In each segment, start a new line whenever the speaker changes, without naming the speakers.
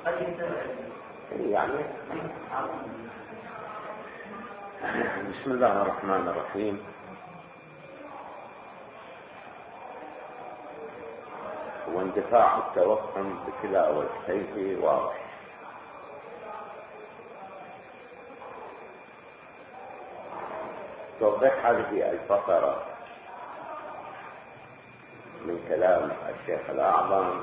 يعني بسم الله الرحمن الرحيم. واندفاع التوهم بكلا وجهيه واضح. توضح هذه الفقرة من كلام الشيخ الأعظم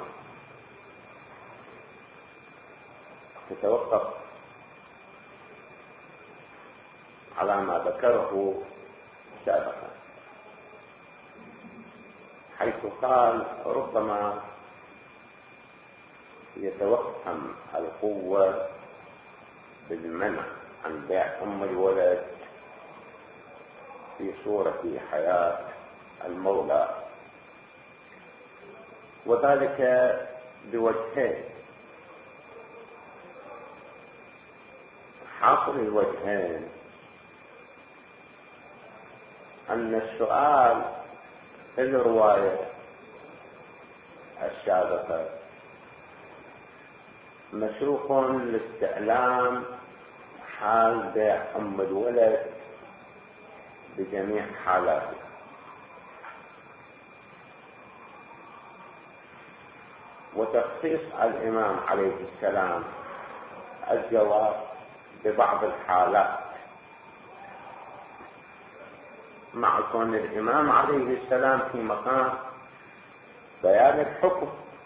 تتوقف على ما ذكره سابقا، حيث قال ربما يتوهم القوة بالمنع عن بيع أم الولد في صورة حياة المولى، وذلك بوجهين. حاصل الوجهين أن السؤال في الرواية السابقة مسروق لاستعلام حال بيع أم الولد بجميع حالاته، وتخصيص الإمام عليه السلام الجواب ببعض الحالات، مع كون الإمام عليه السلام في مقام بيان الحكم،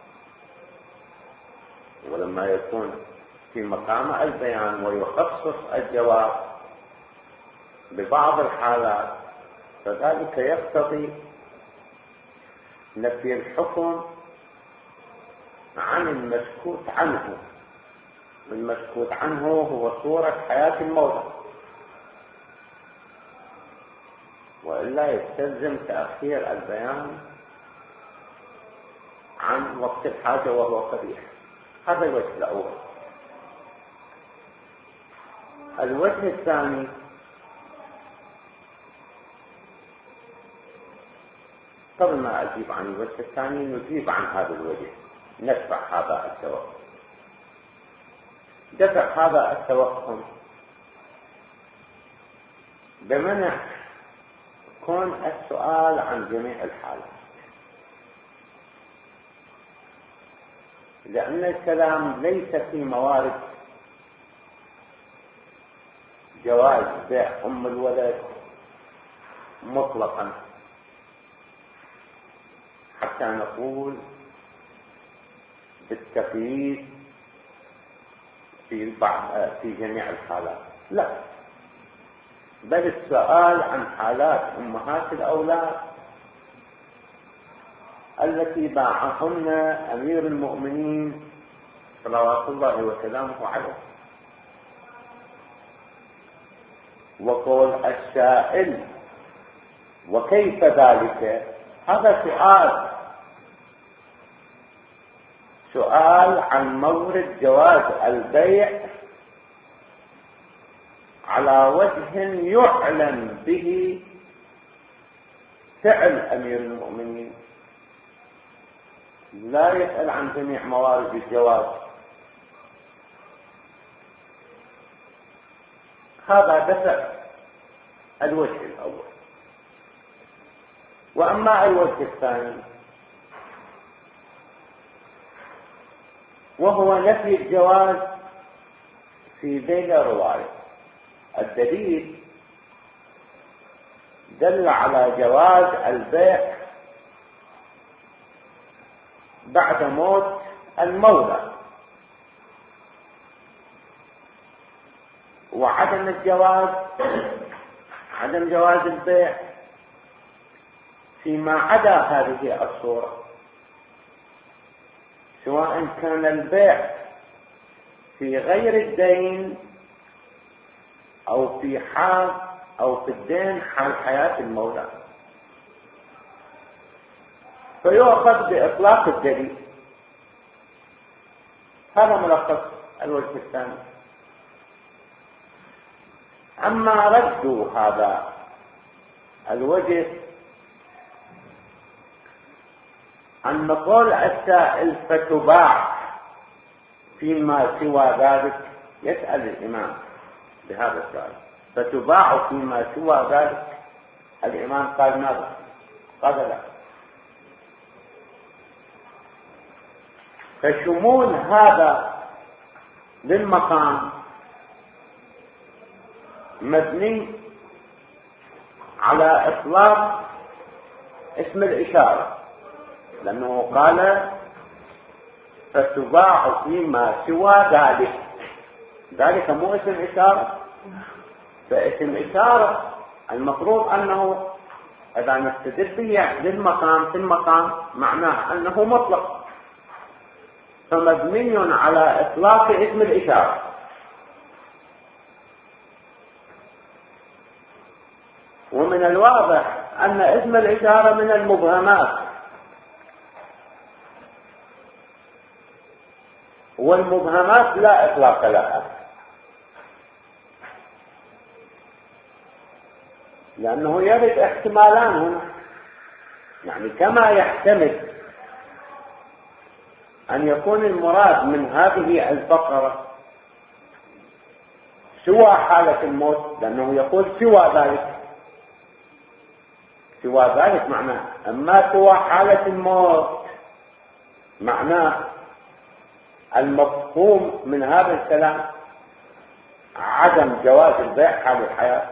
ولما يكون في مقام البيان ويخصص الجواب ببعض الحالات فذلك يقتضي نفي الحكم عن المسكوت عنه. المسكوت عنه هو صورة حياة المولى، وإلا يستلزم تأخير البيان عن وقت الحاجة وهو قبيح. هذا الوجه الأول. الوجه الثاني قبل ما أجيب عن الوجه الثاني نجيب عن هذا الوجه، ندفع هذا التوهم. دفع هذا التوهم بمنع كون السؤال عن جميع الحالات، لأن الكلام ليس في موارد جواز بيع أم الولد مطلقا حتى نقول بالتقييد في جميع الحالات، لا، بل السؤال عن حالات أمهات الأولاد التي باعهن أمير المؤمنين صلوات الله وسلامه عليه. وقول السائل وكيف ذلك، هذا سؤال عن مورد جواز البيع على وجه يعلم به فعل أمير المؤمنين، لا يسأل عن جميع موارد الجواز. هذا دفع الوجه الأول. وأما الوجه الثاني وهو نفي الجواز في ذيل الرواية. الدليل دل على جواز البيع بعد موت المولى، وعدم عدم جواز البيع فيما عدا هذه الصورة، سواء كان البيع في غير الدين أو في الدين حال حياة المولى، فيؤخذ بإطلاق الدليل. هذا ملخص الوجه الثاني. أما رد هذا الوجه أن قول السائل فتباع فيما سوى ذلك؟ يسأل الإمام بهذا السؤال. فتباع فيما سوى ذلك؟ الإمام قال ماذا؟ قال لا. فشمول هذا للمقام مبني على إطلاق اسم الإشارة، لأنه قال فتباع فيما سوى ذلك. ذلك مو اسم إشارة، فاسم إشارة المفروض أنه إذا نستدل به للمقام في المقام معناه أنه مطلق، فمبني على إطلاق اسم الإشارة. ومن الواضح أن اسم الإشارة من المبهمات، والمبهمات لا إطلاق لها، لأنه يرد احتمالان هنا. يعني كما يحتمل أن يكون المراد من هذه الفقرة سوى حالة الموت، لأنه يقول سوى ذلك. سوى ذلك معناه، أما سوى حالة الموت معناه المفهوم من هذا الكلام عدم جواز البيع حال الحياة.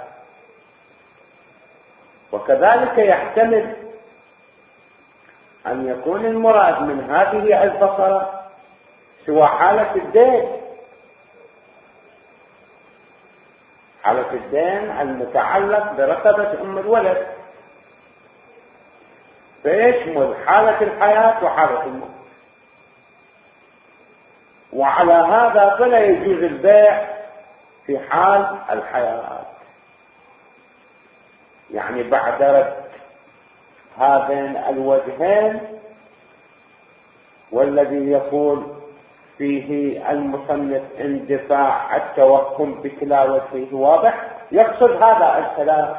وكذلك يحتمل أن يكون المراد من هذه الفقرة سوى حالة الدين، حالة الدين المتعلق برقبة أم الولد، فيشمل حالة الحياة وحالة الموت. وعلى هذا فلا يجوز البيع في حال الحياة. يعني بعد رد هذين الوجهين، والذي يقول فيه المصنف اندفاع التوهم بكلا وجهه واضح، يقصد هذا الكلام.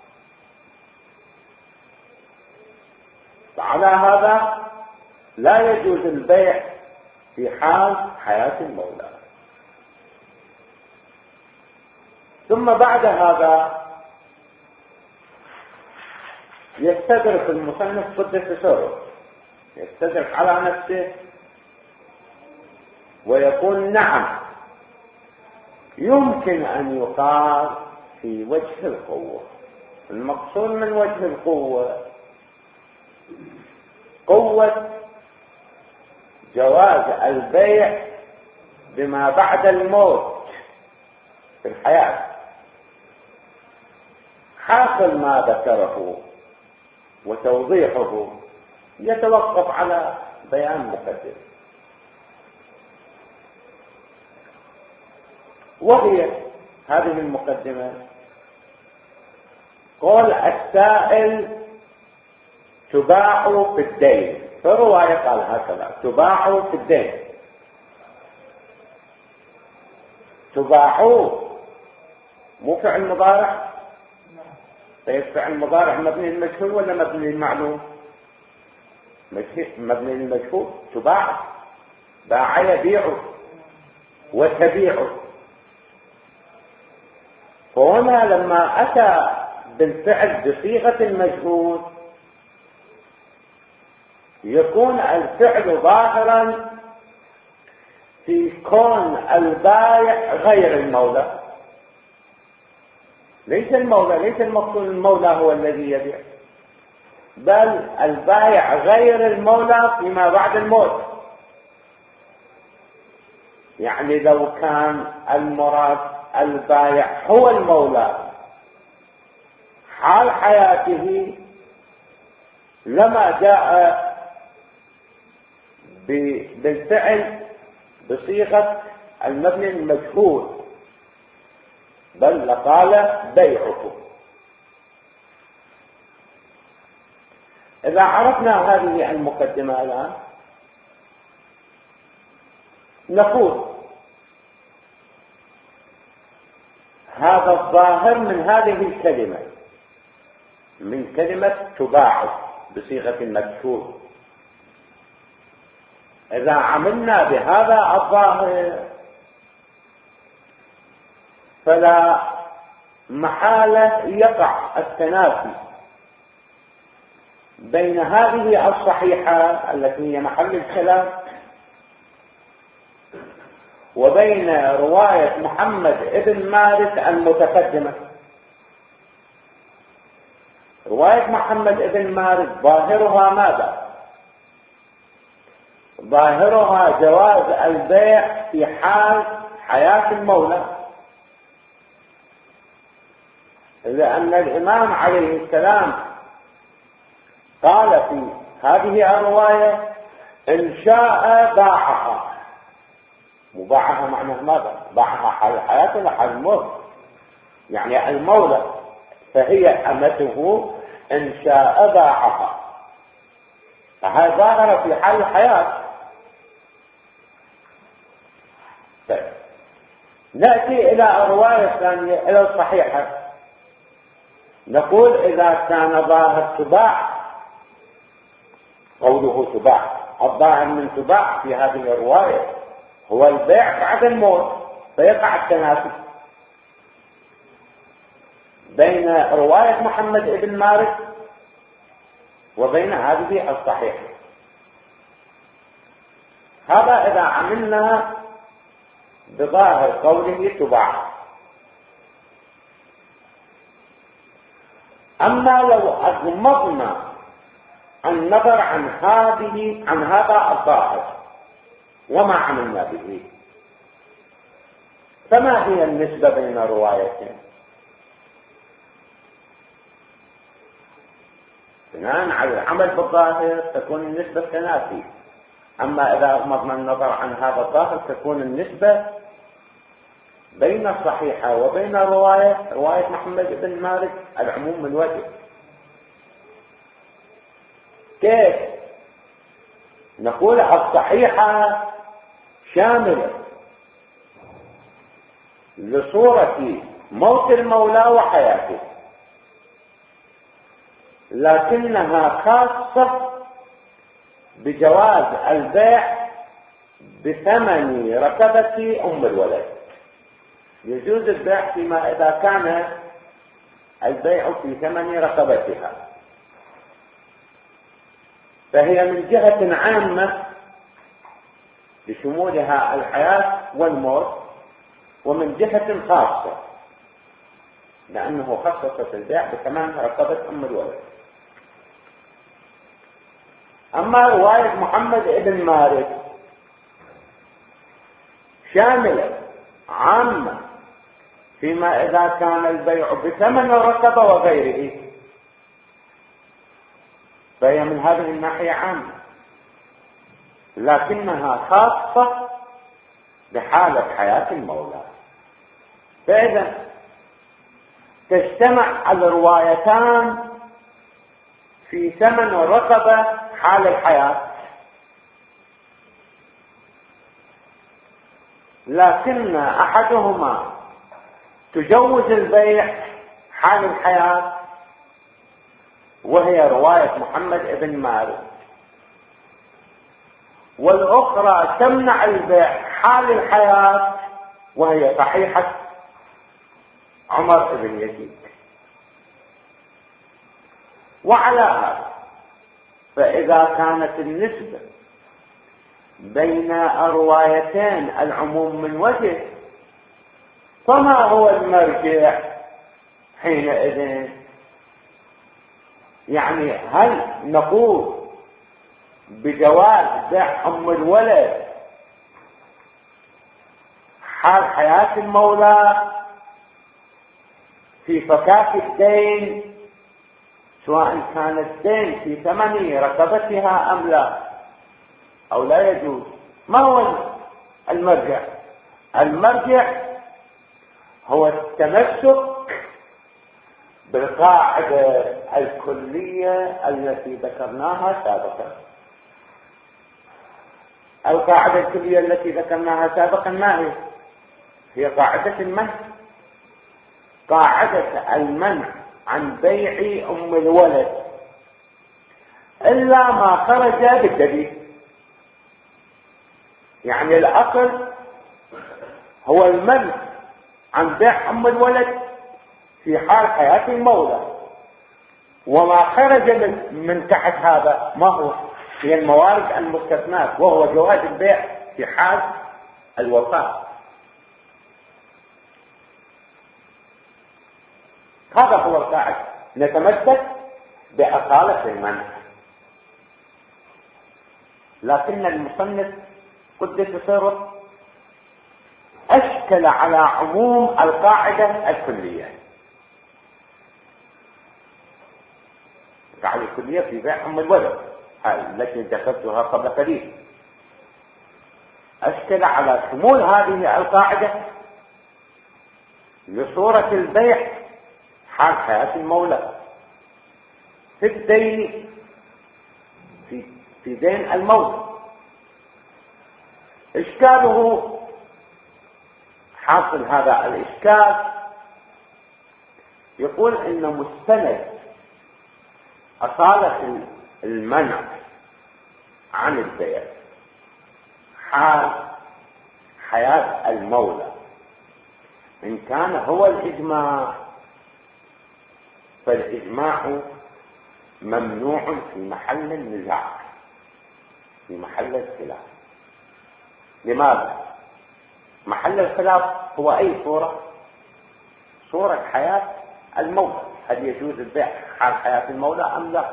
فعلى هذا لا يجوز البيع في حال حياة المولى. ثم بعد هذا يستدرك المصنف قدس سره، يستدرك على نفسه ويقول نعم يمكن أن يقال في وجه القوة. المقصود من وجه القوة قوة جواز البيع بما بعد الموت في الحياة. حاصل ما ذكره وتوضيحه يتوقف على بيان مقدمة، وهي هذه المقدمة: قول السائل تباع في الدين. في رواية قال هكذا: تباع في الدين. تباع مو فعل مضارع؟ طيب فعل مضارع مبني للمجهول ولا مبني للمعلوم؟ مبني للمجهول. تباع، باع يبيع وتبيع. فهنا لما أتى بالفعل بصيغة المجهول يكون الفعل ظاهرا في كون البائع غير المولى. ليس المولى، ليس المقصود المولى هو الذي يبيع، بل البائع غير المولى فيما بعد الموت. يعني لو كان المراد البائع هو المولى حال حياته لما جاء بالفعل بصيغة المبني المجهول، بل لقال بيعه. إذا عرفنا هذه المقدمة الآن نقول هذا الظاهر من هذه الكلمة، من كلمة تباع بصيغة المجهول، إذا عملنا بهذا الظاهر فلا محالة يقع التنافي بين هذه الصحيحة التي هي محل الكلام وبين رواية محمد ابن مارس المتقدمة. رواية محمد ابن مارس ظاهرها ماذا؟ ظاهرها جواز البيع في حال حياة المولى، لأن الإمام عليه السلام قال في هذه الرواية إن شاء باعها. مباعها معناه ماذا؟ باعها حال الحياة ولا حال الموت؟ يعني المولى فهي أمته إن شاء باعها، فهذا ظاهر في حال الحياة. طيب. نأتي إلى الرواية الثانية إلى الصحيحة، نقول إذا كان ظاهر تباع، قوله تباع، الظاهر من تباع في هذه الرواية هو البيع بعد الموت، فيقع التنافي بين رواية محمد بن مارس وبين هذه الصحيحة. هذا إذا عملنا بظاهر قوله تباع. أما لو أغمضنا النظر عن هذا الظاهر وما عملنا به، فما هي النسبة بين الروايتين؟ بناء على العمل بالظاهر تكون النسبة تنافي، أما إذا أغمضنا النظر عن هذا الظاهر تكون النسبة بين الصحيحة وبين رواية محمد بن مارس العموم من وجه. كيف؟ نقول الصحيحة شاملة لصورة موت المولى وحياته، لكنها خاصة بجواز البيع بثمن ركبة أم الولد. يجوز البيع فيما إذا كان البيع في ثمن رقبتها، فهي من جهة عامة لشمولها الحياة والموت، ومن جهة خاصة لأنه خصصت البيع بثمن رقبة أم الولد. أما رواية محمد بن مارس شاملة عامة فيما إذا كان البيع بثمن الرقبة وغيره، فهي من هذه الناحية عامة، لكنها خاصة بحالة حياة المولى. فإذا تجتمع الروايتان في ثمن الرقبة حال الحياة، لكن أحدهما تجوز البيع حال الحياة وهي رواية محمد بن مارس، والأخرى تمنع البيع حال الحياة وهي صحيحة عمر بن يزيد. وعلى هذا فإذا كانت النسبة بين الروايتين العموم من وجه، فما هو المرجع حينئذ؟ يعني هل نقول بجواز بيع أم الولد حال حياة المولى في فكاك الدين، سواء كان الدين في ثمن رقبتها أم لا، أو لا يجوز؟ ما هو المرجع؟ المرجع هو التمسك بالقاعدة الكلية التي ذكرناها سابقا. القاعدة الكلية التي ذكرناها سابقا ما هي؟ هي قاعدة المنع، قاعدة المنع عن بيع أم الولد إلا ما خرج بالدليل. يعني الأصل هو المنع عن بيع أم الولد في حال حياة المولى، وما خرج من تحت هذا ما هو؟ هي الموارد المستثناة، وهو جواز البيع في حال الوفاة. هذا هو القاعدة، نتمسك بأصالة المنع. لكن المصنف قدس سره أشكل على عموم القاعدة الكلية. القاعدة الكلية في بيع أم الولد التي ذكرتها قبل قليل، أشكل على شمول هذه القاعدة لصورة البيع حال حياة المولى في الدين، في دين المولى. إشكاله حاصل هذا الإشكال، يقول إن مستند أصالة المنع عن البيع حال حياة المولى إن كان هو الإجماع، فالإجماع ممنوع في محل النزاع، في محل الخلاف. لماذا؟ محل الخلاف هو أي صورة؟ صورة حياة المولى، هل يجوز البيع حال حياة المولى أم لا؟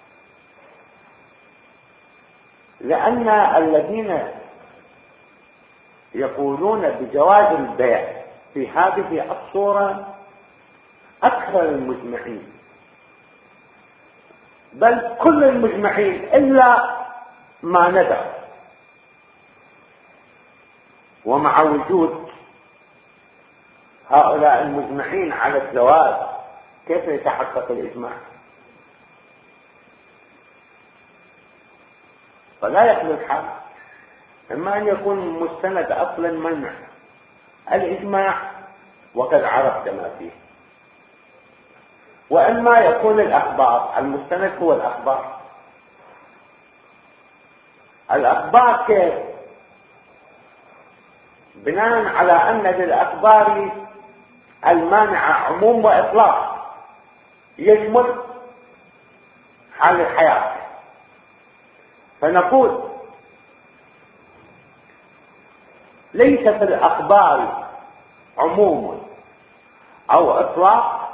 لأن الذين يقولون بجواز البيع في هذه الصورة أكثر المجمعين، بل كل المجمعين إلا ما ندر. ومع وجود هؤلاء المجمعين على الجواز كيف يتحقق الإجماع؟ فلا يخلو الحال، إما أن يكون مستند أصلا منع الإجماع وقد عرفت ما فيه، وإما يكون الأخبار، المستند هو الأخبار. الأخبار كيف؟ بناء على أن للأخبار المانعة عموم وإطلاق يشمل حال الحياة، فنقول ليس في الأخبار عموم أو إطلاق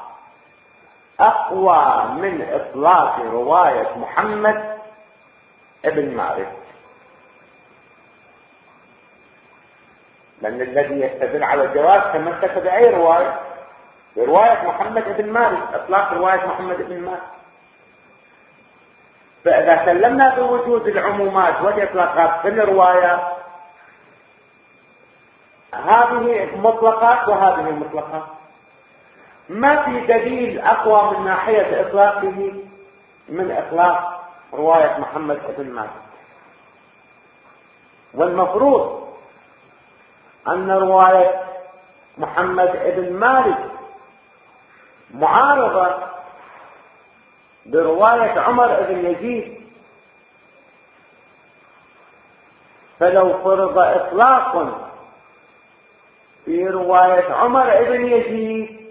أقوى من إطلاق رواية محمد ابن مالك، لأن الذي يستدل على الجواز تمسك بأي رواية؟ برواية محمد ابن مالك، إطلاق رواية محمد ابن مالك. فإذا سلمنا بوجود العمومات والإطلاقات في الرواية، هذه مطلقات وهذه مطلقات، ما في دليل أقوى من ناحية إطلاقه من إطلاق رواية محمد ابن مالك. والمفروض أن رواية محمد ابن مالك معارضة برواية عمر بن يزيد، فلو فرض إطلاق في رواية عمر بن يزيد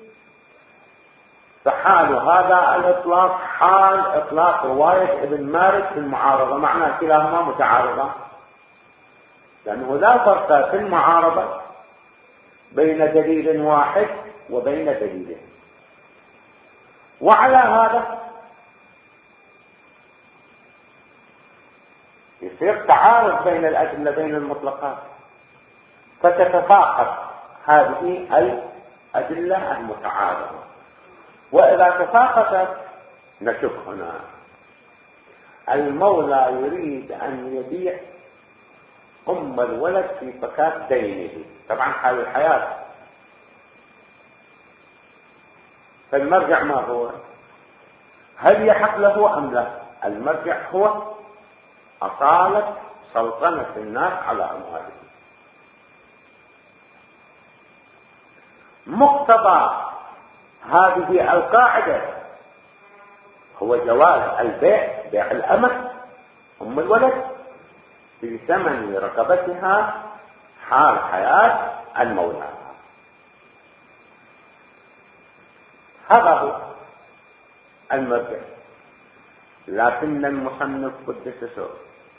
فحال هذا الإطلاق حال إطلاق رواية ابن مالك في المعارضة، معنى كلاهما متعارضة، لأنه لا فرق في المعارضة بين دليل واحد وبين دليلين. وعلى هذا يصير تعارض بين الأدلة بين المطلقات، فتتفاقد هذه الأدلة المتعارضة. وإذا تفاقدت نشك هنا المولى يريد أن يبيع أم الولد في فكاك دينه، طبعا حال الحياة، فالمرجع ما هو؟ هل يحق له أم لا؟ المرجع هو أصالة سلطنة الناس على أموالهم. مقتضى هذه القاعدة هو جواز البيع، بيع الأمة أم الولد في ثمن رقبتها حال حياة المولى. هذا هو المرجع. لكن المصنف قدس سره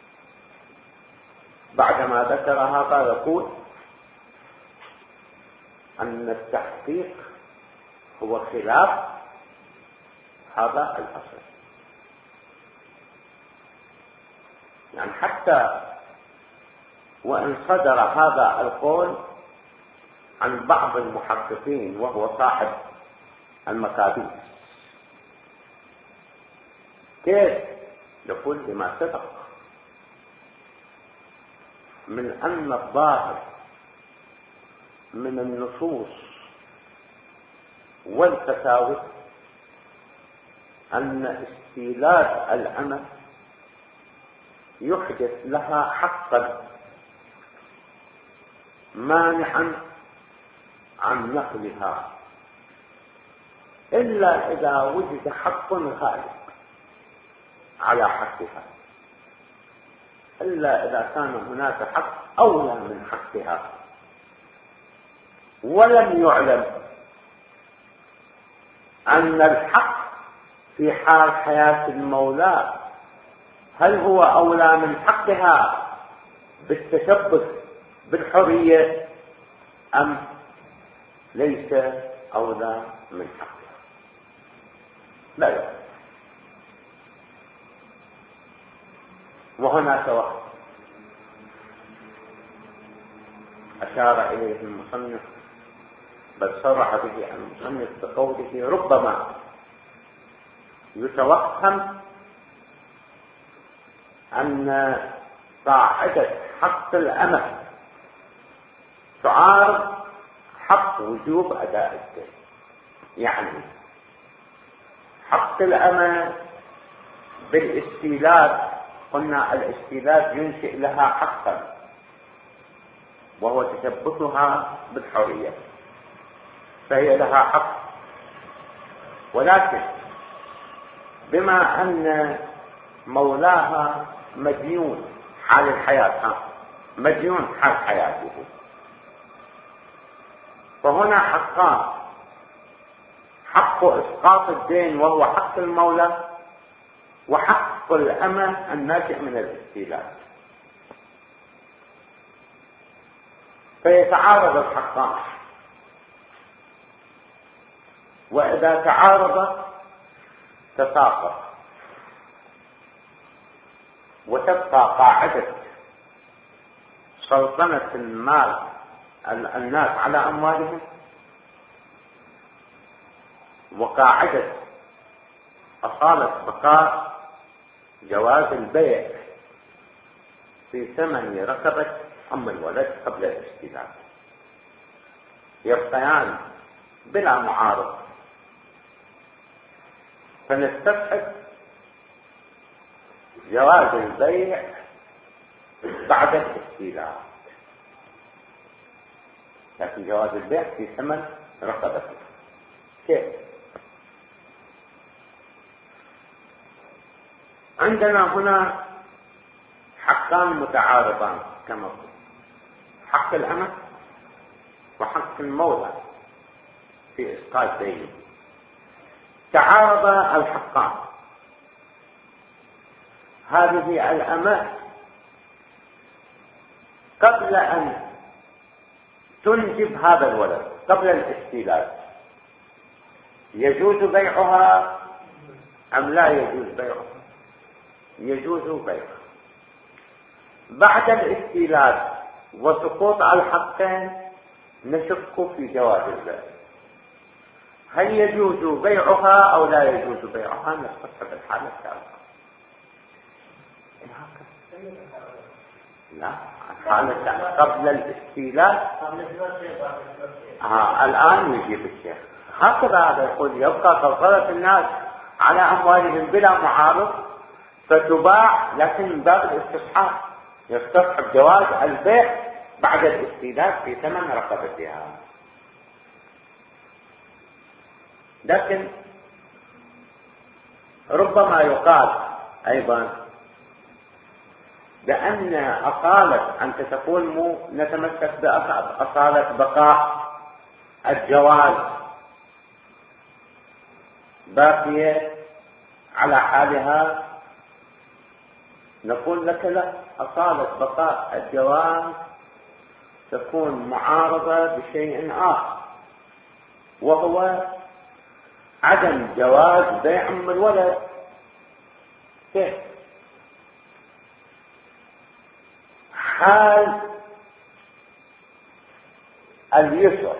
بعدما ذكر هذا يقول أن التحقيق هو خلاف هذا الأصل. يعني حتى وإن صدر هذا القول عن بعض المحققين وهو صاحب المكاتب، كيف؟ يقول لما سبق من أن الظاهر من النصوص والفتاوى أن استيلاد الأمة يحدث لها حقا مانعا عن نقلها إلا إذا وجد حق غالب على حقها، إلا إذا كان هناك حق أولى من حقها ولم يعلم أن الحق في حال حياة المولى هل هو أولى من حقها بالتشبث بالحرية أم ليس أولى من حقها. لا يعلم. وهناك وقت أشار إليه المصنف، بل صرح به المصنف بقوله ربما يتوهم أن قاعدة حق الأمة تعارض حق وجوب أداء الدين. يعني حق الأمة بالاستيلاد، قلنا الاستيلاد ينشئ لها حقا وهو تثبتها بالحرية، فهي لها حق. ولكن بما أن مولاها مديون حال الحياة، مديون حال حياته، فهنا حقان: حق إسقاط الدين وهو حق المولى، وحق الأمة الناشئ من الاستيلاد. فيتعارض الحقان، وإذا تعارض تساقط، وتبقى قاعدة سلطنة المال الناس على أموالهم، وقاعدة أصالة بقاء جواز البيع في ثمن رقبة أم الولد قبل الاستيلاد، يبقيان بلا معارض. فنستبعد جواز البيع بعد الاستيلاد، لكن جواز البيع في ثمن رقبته. كيف؟ عندنا هنا حقان متعارضان كما قلت: حق الأمة وحق المولى في إسقاط دينه. تعارض الحقان. هذه الأمة قبل أن تنجب هذا الولد، قبل الاستيلاد، يجوز بيعها أم لا يجوز بيعها؟ يجوز بيعها. بعد الاستيلاد وسقوط الحقين نشك في جواز البيع، هل يجوز بيعها أو لا يجوز بيعها؟ نستفسر الحالة السابقة. لا، الحالة قبل الاستيلاد. الآن يجيب الشيخ هكذا، هذا يقول: يبقى سلطنة الناس على أموالهم بلا معارض، فتباع لكن من باب الاستصحاب، يستصحب جواز البيع بعد الاستيلاد في ثمن رقبتها. لكن ربما يقال أيضا بأن أصالة أنت تقول مو نتمسك بأصالة بقاء الجواز باقية على حالها، نقول لك لا، أصالة بقاء الجواز تكون معارضة بشيء آخر، وهو عدم جواز بيع أم الولد. كيف؟ حال اليسر،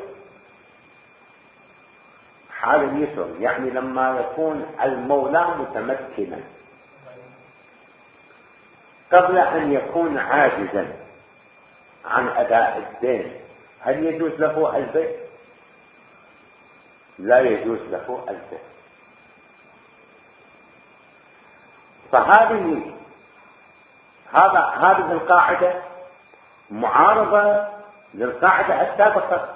حال اليسر يعني لما يكون المولى متمكنا قبل أن يكون عاجزا عن أداء الدين، هل يجوز له البيع؟ لا يجوز له البيع. فهذه القاعدة معارضة للقاعدة السابقة،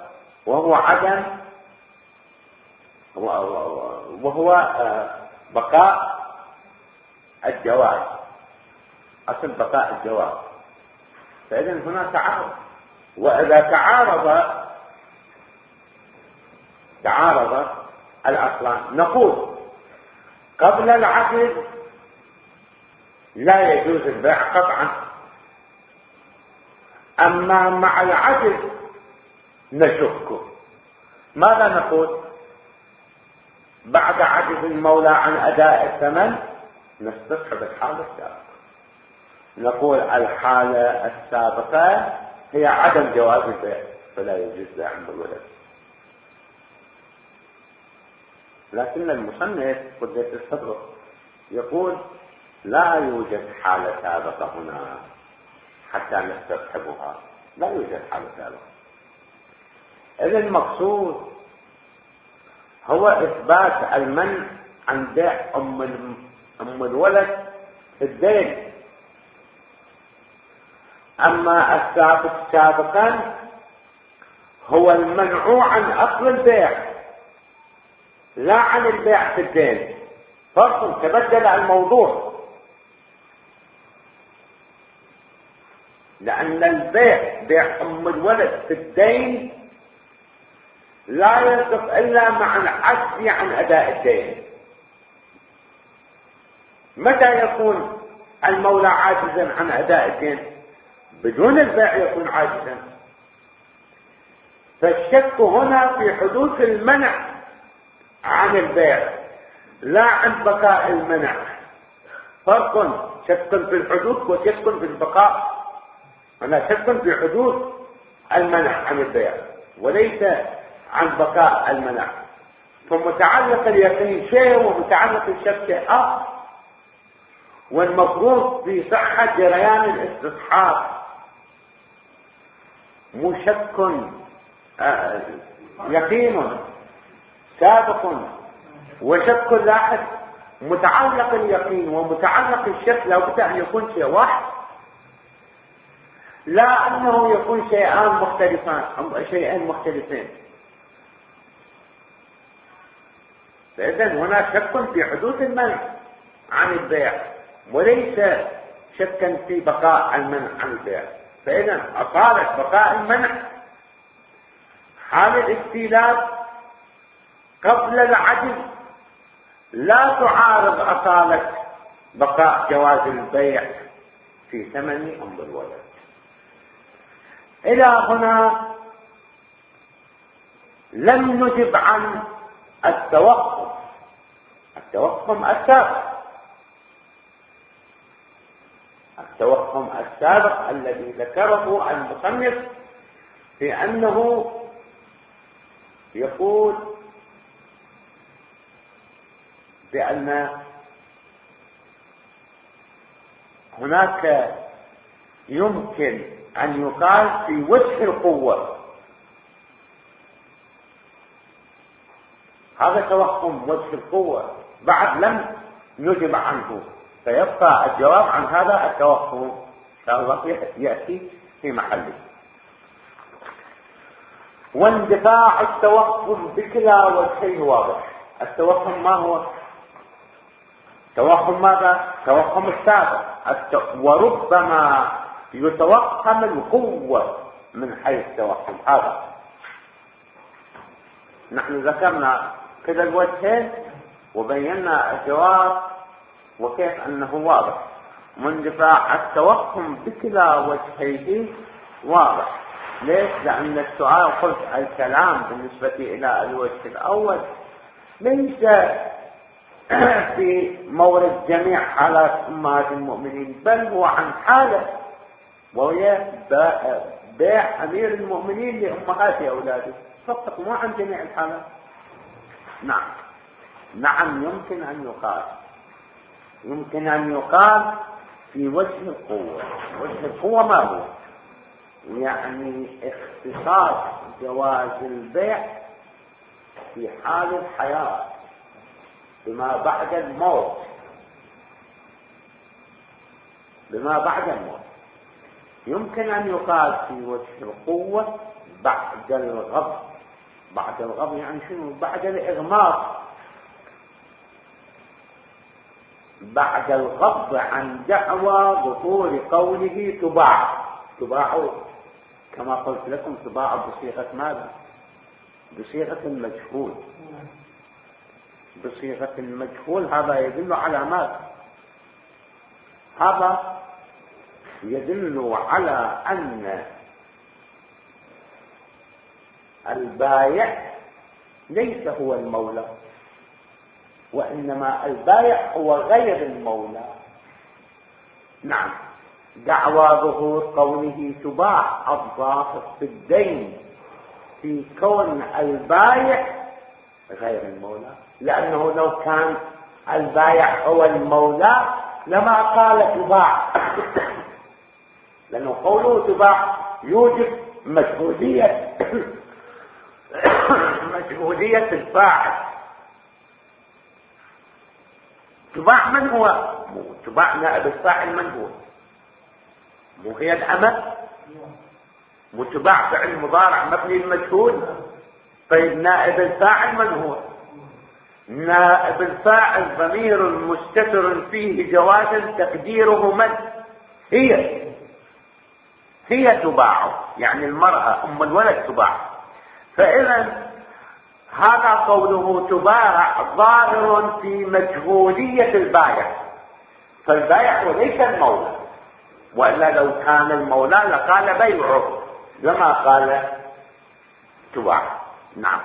وهو بقاء الجواز، أصل بقاء الجواز. فإذا هنا تعارض، وإذا تعارض الأصلان نقول قبل العقد لا يجوز البيع قطعا، أما مع العقد نشك. ماذا نقول؟ بعد عجز المولى عن أداء الثمن نستصحب الحالة السابقة، نقول الحالة السابقة هي عدم جواز البيع، فلا يجوز بيع أم الولد. لكن المصنف قدس الصدر يقول لا يوجد حالة سابقة هنا حتى نستصحبها، لا يوجد حالة سابقة. إذا المقصود هو إثبات المنع عن بيع أم الولد في الدين. أما الثابت سابقا هو المنع عن أصل البيع لا عن البيع في الدين. فرق، تبدل الموضوع، لأن البيع بيع أم الولد في الدين لا يصح إلا مع العجز عن أداء الدين. متى يكون المولى عاجزا عن أداء الدين؟ بدون البيع يكون عاجزا. فالشك هنا في حدوث المنع عن البيع لا عن بقاء المنع. فرق، شك في الحدوث وشك في البقاء. أنا شك في حدوث المنع عن البيع وليس عن بقاء المنع. فمتعلق اليقين شيء ومتعلق الشك شيء آخر، والمفروض في صحة جريان الاستصحاب مشك يقين سابق وشك لاحق. متعلق اليقين ومتعلق الشك لا بد أن يكون شيء واحد، لا أنه يكون شيئين مختلفين. فإذا هنا شك في حدوث المنع عن البيع وليس شكا في بقاء المنع عن البيع. فإذا أصالة بقاء المنع حال الاستيلاء قبل العجز لا تعارض أصالة بقاء جواز البيع في ثمن أم الولد. إلى هنا لم نجب عن التوقف السابق الذي ذكره المصنف في أنه يقول بأن هناك يمكن أن يقال في وجه القوة. هذا توهم وجه القوة بعد لم نجب عنه، فيبقى الجواب عن هذا التوهم إن شاء الله يأتي في محله. واندفاع التوهم بكلا وجهين واضح. التوهم ما هو؟ توهم ماذا؟ توهم السابق. وربما يتوهم القوة من حيث توهم هذا. نحن ذكرنا كذا الوجهين وبينا الجواب وكيف أنه واضح. مندفع التوهم بكلا وجهيه واضح. ليش؟ لأن السؤال قلت الكلام بالنسبة إلى الوجه الأول ليس في مورد جميع حالات أمهات المؤمنين، بل هو عن حالة وهي بيع أمير المؤمنين لأمهات أولاده فقط، مو عن جميع الحالات. نعم يمكن أن يقال في وجه القوة. وجه القوة ما هو؟ يعني اختصاص جواز البيع في حال الحياة بما بعد الموت. يمكن أن يقال في وجه القوة بعد الغضب. بعد الغضب يعني شنو؟ بعد الإغماض، بعد الغضب عن دعوى بطول قوله تباع كما قلت لكم تباع بصيغة ماذا؟ بصيغة المجهول. بصيغة المجهول هذا يدل على ماذا؟ هذا يدل على أن البايع ليس هو المولى، وإنما البايع هو غير المولى. نعم، دعوى ظهور قوله تباع الظاهر في الدين في كون البايع غير المولى، لأنه لو كان البايع هو المولى لما قال تباع لأنه قوله تباع يوجب مجهودية الفاعل. تباع من هو؟ تباع نائب الفاعل من هو؟ مو هي الأمة؟ وتباع فعل مضارع مبني المجهول. طيب نائب الفاعل من هو؟ نائب الفاعل ضمير مستتر فيه جوازا تقديره من؟ هي تباع، يعني المرأة أم الولد تباع. فإذا هذا قوله تباع ظاهر في مجهولية البائع، فالبائع وليس المولى، وإلا لو كان المولى لقال بيعه لما قال تباع. نعم،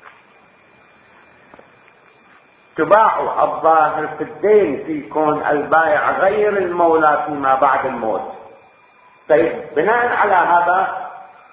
تباع الظاهر في الدين في كون البائع غير المولى فيما بعد الموت. طيب بناء على هذا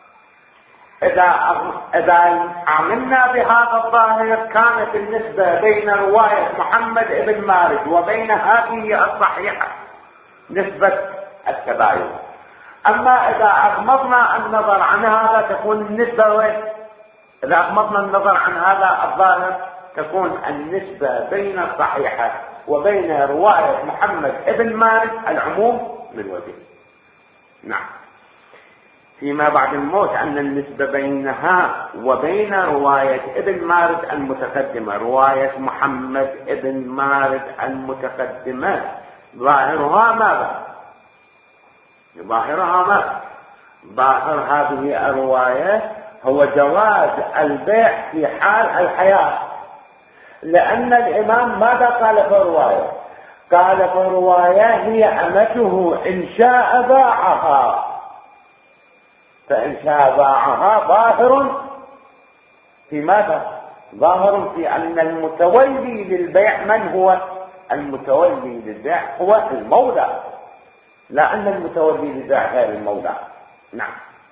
إذا عملنا بهذا الظاهر كانت النسبة بين رواية محمد بن مارد وبين هذه الصحيحة نسبة التباين. أما إذا أغمضنا النظر عن هذا تكون النسبة إذا أغمضنا النظر عن هذا الظاهر تكون النسبة بين الصحيحة وبين رواية محمد بن مارد العموم من وجه. نعم، فيما بعد الموت أن النسبة بينها وبين رواية ابن مارد المتقدمة، رواية محمد ابن مارد المتقدمة ظاهرها ماذا؟ ظاهر هذه الرواية هو جواز البيع في حال الحياة، لأن الإمام ماذا قال في الرواية؟ قال في الرواية هي أمته إن شاء باعها، فإن شاء باعها ظاهر في ماذا؟ ظاهر في أن المتولي للبيع من هو؟ المتولي للبيع هو المولى، لا أن المتولي للبيع غير المولى. نعم،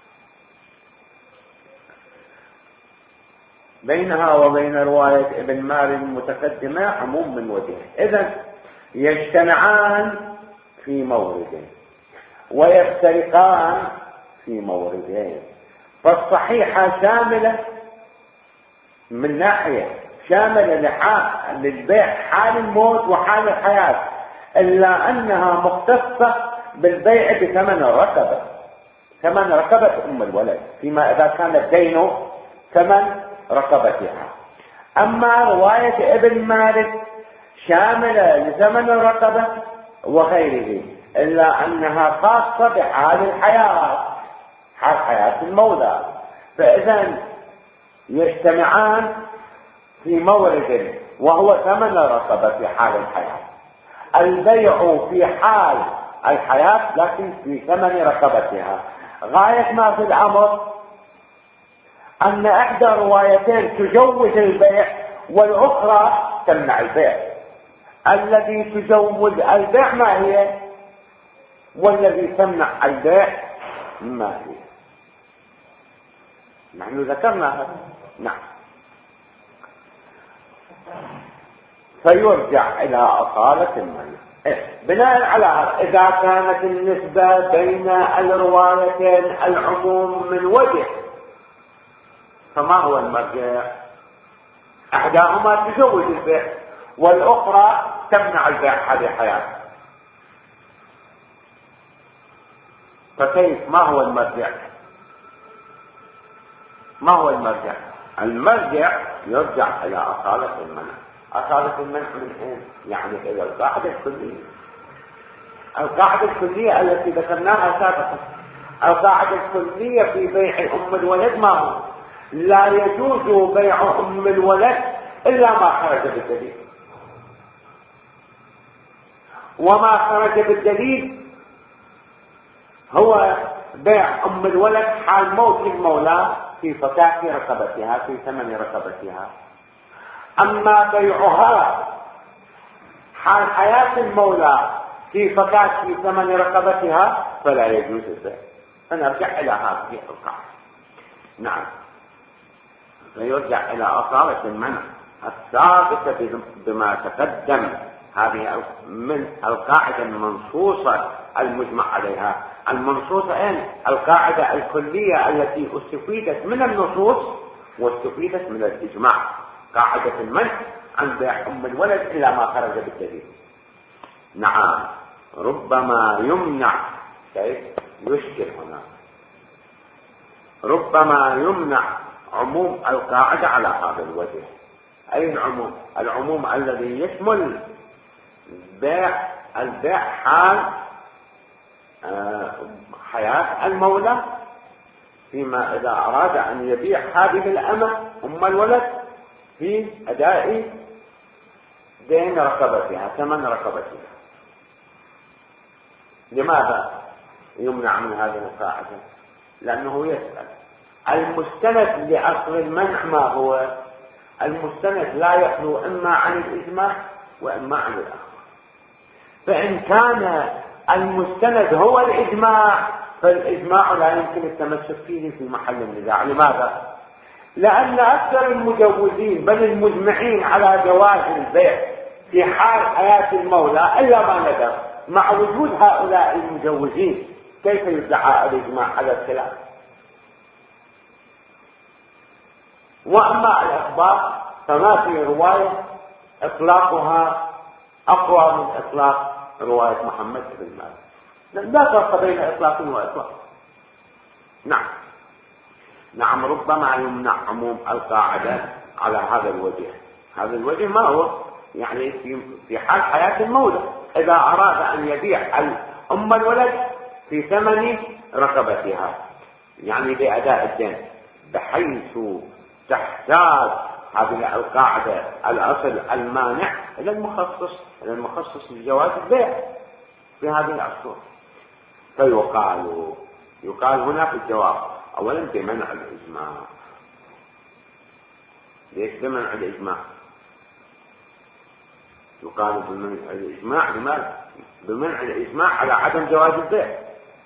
بينها وبين رواية ابن مارد المتقدمة عموم من وجه. إذن يجتمعان في مورد ويفترقان في موردين. فالصحيحة شاملة من ناحية شاملة للبيع حال الموت وحال الحياة، إلا أنها مختصة بالبيع بثمن الرقبة، ثمن رقبة أم الولد، فيما إذا كان الدين ثمن رقبتها. أما رواية ابن مالك شاملة لزمن الرقبة وغيره، إلا أنها خاصة بحال الحياة، حال حياة المولى. فإذا يجتمعان في مورد وهو ثمن الرقبة في حال الحياة، البيع في حال الحياة لكن في ثمن رقبتها. غاية ما في الأمر أن إحدى روايتين تجوز البيع والأخرى تمنع البيع. الذي تجوز البيع ما هي، والذي تمنع البيع ما هي؟ نحن ذكرنا هذا. نعم. فيرجع إلى أصالة المنع. بناء على هذا، إذا كانت النسبة بين الروايتين العموم من وجه، فما هو المرجع؟ إحداهما تجوز البيع والأخرى تمنع البيع هذه حياة. فكيف؟ ما هو المرجع؟ ما هو المرجع؟ المرجع يرجع إلى أصالة المنع. أصالة المنع من أين؟ يعني إلى القاعدة الكلية. القاعدة الكلية التي ذكرناها سابقا. القاعدة الكلية في بيع أم الولد ما هو؟ لا يجوز بيع أم الولد إلا ما خرج بالدليل. وما خرج بالدليل هو بيع أم الولد حال موت المولى في فتاة رقبتها، في ثمن رقبتها. أما بيعها حال حياة المولى في فتاة في ثمن رقبتها فلا يجوز البيع. فنرجع إلى هذه القاعدة. نعم. فيرجع إلى أصالة المنع الثابتة بما تقدم. هذه من القاعدة المنصوصة المجمع عليها. المنصوصة أين؟ القاعدة الكلية التي استفيدت من النصوص واستفيدت من الإجماع. قاعدة المنع عن بيع أم الولد إلا ما خرج بالدليل. نعم. ربما يمنع، كيف؟ يشكل هنا. ربما يمنع عموم القاعدة على هذا الوجه. أي العموم؟ العموم الذي يشمل البيع حال حياة المولى، فيما إذا أراد أن يبيع هذه الأمة أم الولد في أداء دين رقبتها، ثمن رقبتها. لماذا يمنع من هذه القاعدة؟ لأنه يسأل المستند لأصل المنع ما هو؟ المستند لا يخلو إما عن الإجماع وإما عن الأخبار. فإن كان المستند هو الإجماع فالإجماع لا يمكن التمسك فيه في محل النزاع. لماذا؟ لأن أكثر المجوزين بل المجمعين على جواز البيع في حال حياة المولى إلا ما ندر. مع وجود هؤلاء المجوزين كيف يدعى الإجماع على الخلاف؟ وأما الأخبار فما في رواية إطلاقها أقوى من إطلاق رواية محمد بن مالك. لا فرق بين إطلاق وإطلاق. نعم. ربما يمنع عموم القاعدة على هذا الوجه. هذا الوجه ما هو؟ يعني في حال حياة المولى إذا أراد أن يبيع أم الولد في ثمن رقبتها، يعني بأداء الدين، بحيث تحتاج هذه القاعدة الأصل المانع إلى المخصص لجواز البيع في هذه الأصول. يقال هنا في الجواب أولا بمنع الإجماع. ليش بمنع الإجماع؟ يقال بمنع الإجماع. لماذا؟ بمنع الإجماع على عدم جواز البيع،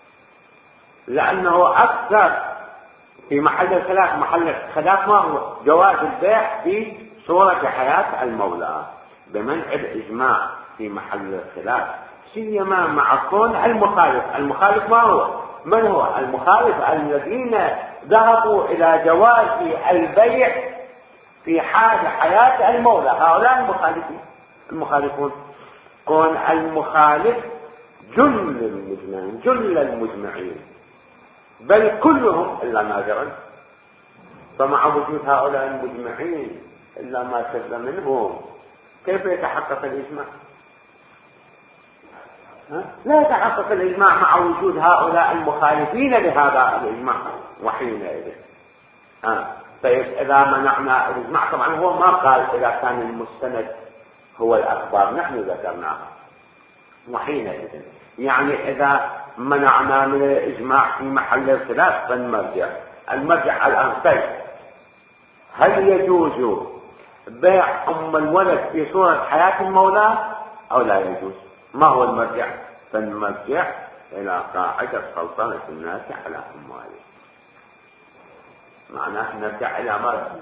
لأنه أكثر في محل الخلاف. محل الخلاف ما هو؟ جواز البيع في صورة حياة المولى. بمنع الإجماع في محل الخلاف، سيما مع كون المخالف ما هو؟ من هو المخالف؟ الذين ذهبوا إلى جواز البيع في حال حياة المولى. هؤلاء المخالفون. كون المخالف جل المجمعين بل كلهم إلا نادرا. فمع وجود هؤلاء المجمعين إلا ما شذ منهم كيف يتحقق الإجماع؟ لا يتحقق الإجماع مع وجود هؤلاء المخالفين لهذا الإجماع. وحينئذ طيب إذا منعنا الإجماع، طبعا هو ما قال إذا كان المستند هو الأخبار، نحن ذكرناها. وحينئذ يعني إذا منعنا من الإجماع في محل الخلاف فالمرجع الآن طيب هل يجوز بيع أم الولد في صورة حياة المولى أو لا يجوز؟ ما هو المرجع؟ فالمرجع إلى قاعدة سلطنة الناس على أموالهم. معناه نرجع إلى مرجع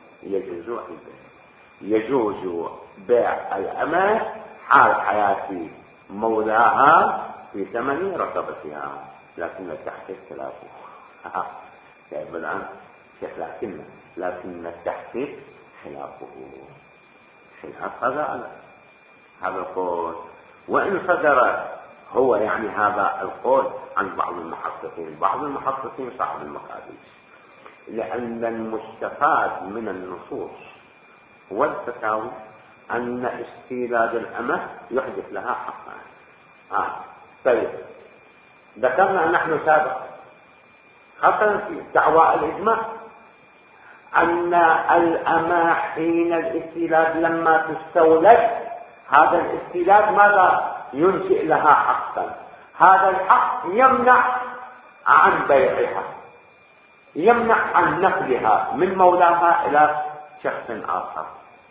يجوز بيع الأمة حال حياة مولاها في ثمن رقبتها، لكن التحقيق خلافه. طيب الآن لكن التحقيق خلافه، خلاف هذا القول. وإن صدر هو يعني هذا القول عن بعض المحققين صاحب المقاديس، لأن المستفاد من النصوص والفتاوى أن استيلاد الأمة يحدث لها حقا. طيب ذكرنا نحن سابقا خاصة في دعوى الإجماع أن الأمة حين الاستيلاد لما تستولد هذا الاستيلاد ماذا ينشئ لها حقا؟ هذا الحق يمنع عن بيعها، يمنع عن نقلها من مولاها إلى شخص آخر.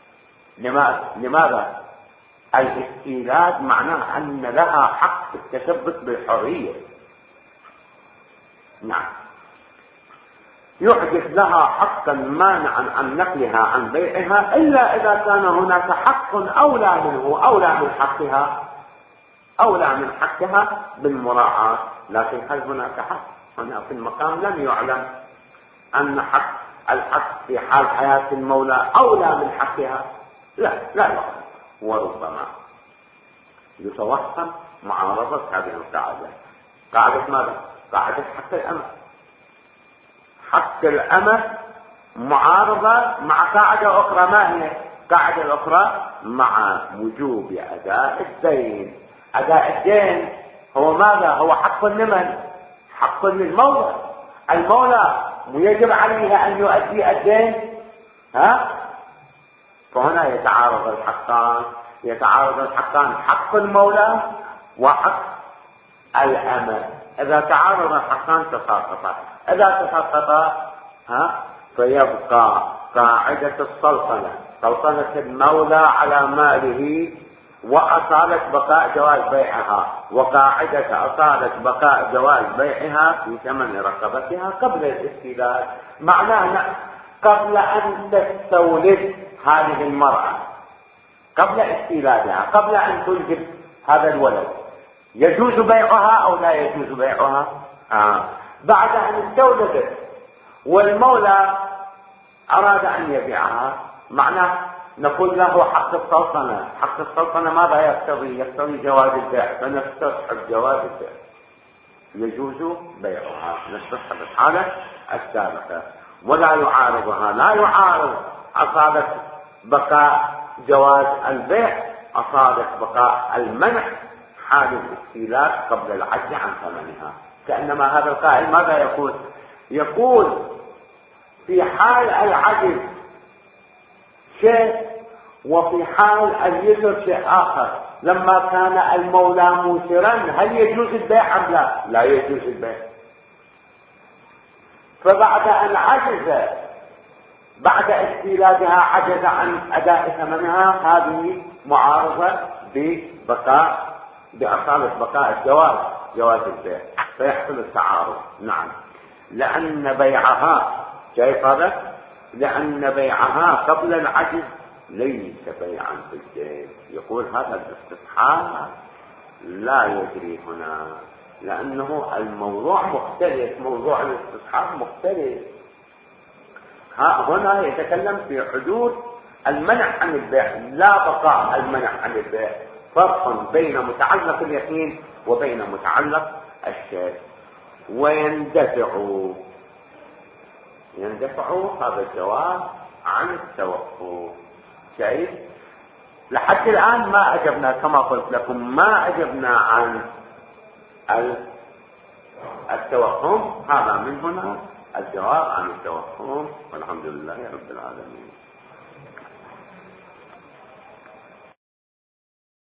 لماذا؟ الاستيلاد معناه أن لها حق التثبت بالحرية. نعم، يحدث لها حقا مانعا عن نقلها عن بيعها إلا إذا كان هناك حق أولى منه، أولى من حقها بالمراعاة. لكن هل هناك حق؟ هنا في المقام لم يعلم أن الحق في حال حياة المولى أولى من حقها، لا يعلم. وربما يتوهم معارضة هذه القاعدة. قاعدة ماذا؟ قاعدة حق الأمة. حق الأمة معارضة مع قاعدة أخرى. ما هي القاعدة الأخرى؟ مع وجوب أداء الدين. أداء الدين هو ماذا؟ هو حق لمن؟ حق للمولى. المولى يجب عليه أن يؤدي الدين. فهنا يتعارض الحقان، حق المولى وحق الأمة. إذا تعارض الحقان تساقطا. إذا تساقطا فيبقى قاعدة السلطنة، سلطنة المولى على ماله، وأصالة بقاء جواز بيعها، وقاعدة أصالة بقاء جواز بيعها في ثمن رقبتها قبل الاستيلاد. معناه قبل أن تستولد هذه المرأة، قبل استيلادها، قبل أن تنجب هذا الولد، يجوز بيعها أو لا يجوز بيعها؟ بعد أن استولدت والمولى أراد أن يبيعها، معناه نقول له حق السلطنة. حق السلطنة ماذا يقتضي؟ يقتضي جواز البيع، فنستصحب جواز البيع، يجوز بيعها، نستصحب الحالة السابقة. ولا يعارضها، لا يعارض أصالة بقاء جواز البيع أصالة بقاء المنع حال الاستيلاد قبل العجز عن ثمنها. كأنما هذا القائل ماذا يقول في حال العجز شيء وفي حال اليسر شيء آخر. لما كان المولى موسرا هل يجوز البيع أم لا؟ لا يجوز البيع. فبعد أن عجز، بعد استيلادها عجز عن أداء ثمنها، هذه معارضة بأصالة بقاء جواز البيع، فيحصل التعارض. نعم، لأن بيعها، شايف هذا؟ لأن بيعها قبل العجز ليس بيعا في الدين. يقول هذا الاستصحاب لا يجري هنا، لأنه الموضوع مختلف، موضوع الاستصحاب مختلف. هنا يتكلم في حدود المنع عن البيع، لا بقاء المنع عن البيع. فرق بين متعلق اليقين وبين متعلق الشك. يندفع هذا الجواب عن التوقف. شايف؟ لحد الآن ما أجبنا كما قلت لكم، ما أجبنا عن التوهم. هذا من هنا الجواب عن التوهم، والحمد لله رب العالمين.